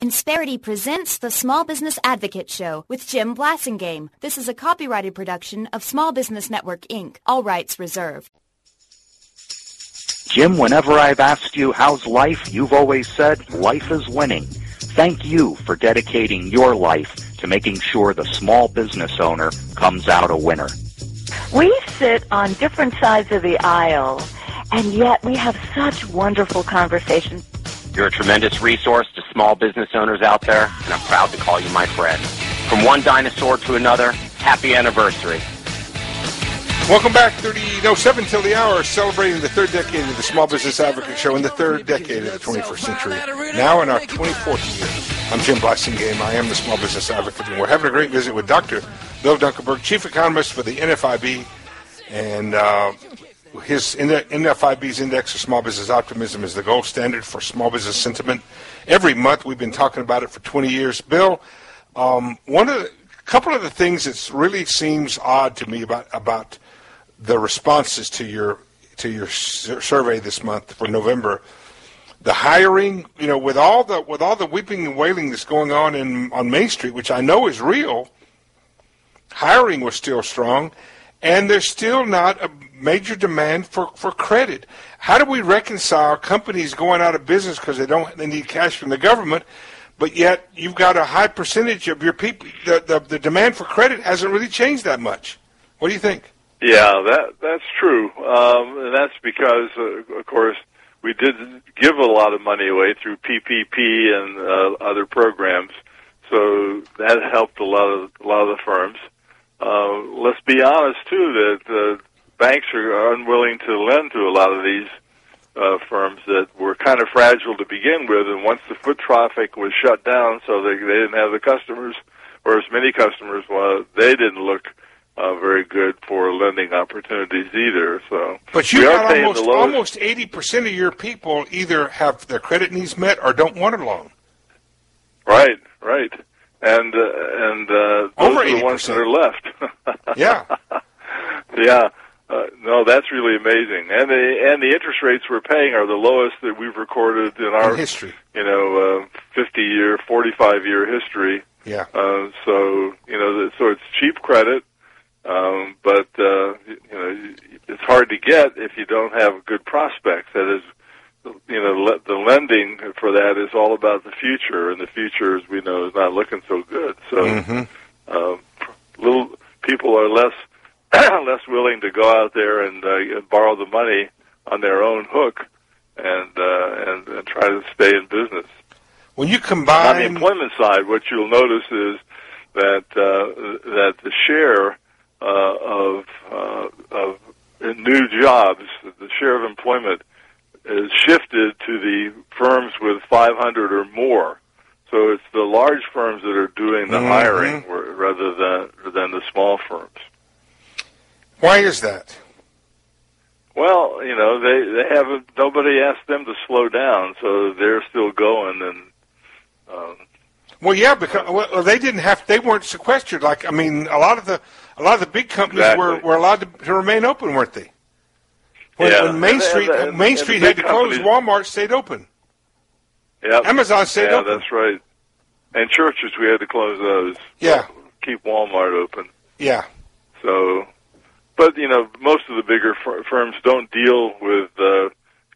Insperity presents the Small Business Advocate Show with Jim Blasingame. This is a copyrighted production of Small Business Network, Inc. All rights reserved. Jim, whenever I've asked you how's life, you've always said life is winning. Thank you for dedicating your life to making sure the small business owner comes out a winner. We sit on different sides of the aisle, and yet we have such wonderful conversations. You're a tremendous resource to small business owners out there, and I'm proud to call you my friend. From one dinosaur to another, happy anniversary. Welcome back, 7 till the hour, celebrating the third decade of the Small Business Advocate Show and the third decade of the 21st century, now in our 24th year. I'm Jim Blasingame. I am the Small Business Advocate, and we're having a great visit with Dr. Bill Dunkelberg, Chief Economist for the NFIB, and his NFIB's Index of Small Business Optimism is the gold standard for small business sentiment. Every month, we've been talking about it for 20 years. Bill, couple of the things that really seems odd to me about the responses to your survey this month for November, the hiring, with all the weeping and wailing that's going on Main Street, which I know is real, hiring was still strong, and there's still not a major demand for credit. How do we reconcile companies going out of business because they need cash from the government, but yet you've got a high percentage of your people, the demand for credit hasn't really changed that much? What do you think? Yeah, that's true. And that's because, of course, we did give a lot of money away through PPP and other programs, so that helped a lot of the firms. Let's be honest, too, that banks are unwilling to lend to a lot of these firms that were kind of fragile to begin with, and once the foot traffic was shut down, so they didn't have the customers, or as many customers, they didn't look very good for lending opportunities either. So, but you got almost 80% of your people either have their credit needs met or don't want a loan. Right, and those over are the 80%. Ones that are left. Yeah, yeah. No, that's really amazing, and the interest rates we're paying are the lowest that we've recorded in our history. 50-year, 45-year history. Yeah. So it's cheap credit, but it's hard to get if you don't have good prospects. That is, the lending for that is all about the future, and the future, as we know, is not looking so good. So, little people are less willing to go out there and borrow the money on their own hook and try to stay in business. When you combine on the employment side, what you'll notice is that the share of new jobs, the share of employment, is shifted to the firms with 500 or more. So it's the large firms that are doing the hiring rather than the small firms. Why is that? Well, they haven't. Nobody asked them to slow down, so they're still going. And well, yeah, because they didn't have. They weren't sequestered. A lot of the big companies were allowed to remain open, weren't they? When Main Street had to close, Walmart stayed open. Yeah, Amazon stayed open. Yeah, that's right. And churches, we had to close those. Yeah, keep Walmart open. Yeah. So. But most of the bigger firms don't deal with the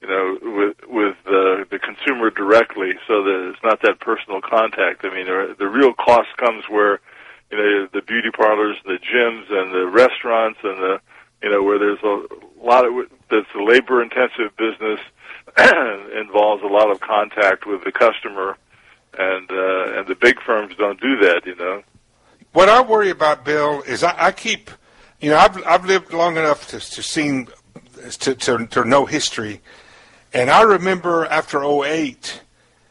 consumer directly, so that it's not that personal contact. I mean, the real cost comes where the beauty parlors, the gyms, and the restaurants, and where there's a lot of that's a labor-intensive business involves a lot of contact with the customer, and the big firms don't do that. What I worry about, Bill, is I keep. I've lived long enough to know history, and I remember after 2008,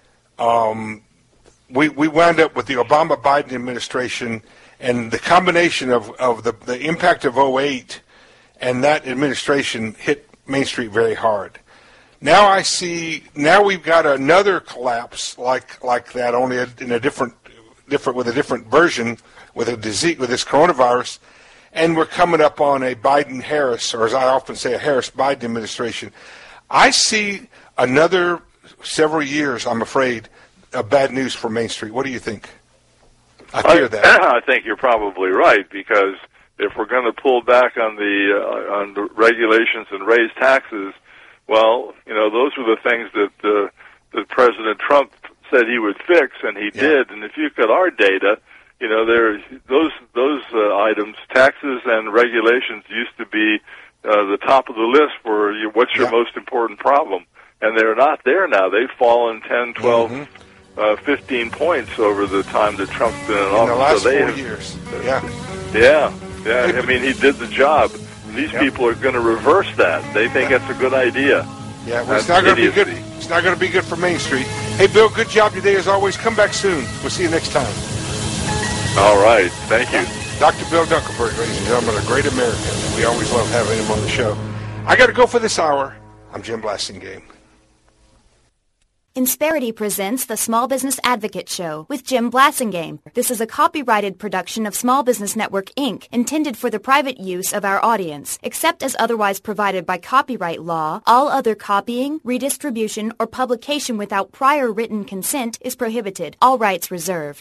we wound up with the Obama-Biden administration, and the combination of the impact of 2008 and that administration hit Main Street very hard. Now we've got another collapse like that, only in a different with a different version with a disease, with this coronavirus. And we're coming up on a Biden-Harris, or as I often say, a Harris-Biden administration. I see another several years, I'm afraid, bad news for Main Street. What do you think? I fear that. I think you're probably right, because if we're going to pull back on the regulations and raise taxes, well, those were the things that President Trump said he would fix, and he did. And if you look at our data, there's those items, taxes and regulations, used to be the top of the list for what's your most important problem, and they're not there now. They've fallen 10, 12, 15 points over the time that Trump's been in office. In the last 4 years. Yeah. I mean, he did the job. These people are going to reverse that. They think that's a good idea. Yeah, well, it's not going to be good. It's not going to be good for Main Street. Hey, Bill, good job today as always. Come back soon. We'll see you next time. All right. Thank you. Dr. Bill Dunkelberg, ladies and gentlemen, a great American. We always love having him on the show. I got to go for this hour. I'm Jim Blasingame. Insperity presents the Small Business Advocate Show with Jim Blasingame. This is a copyrighted production of Small Business Network, Inc., intended for the private use of our audience. Except as otherwise provided by copyright law, all other copying, redistribution, or publication without prior written consent is prohibited. All rights reserved.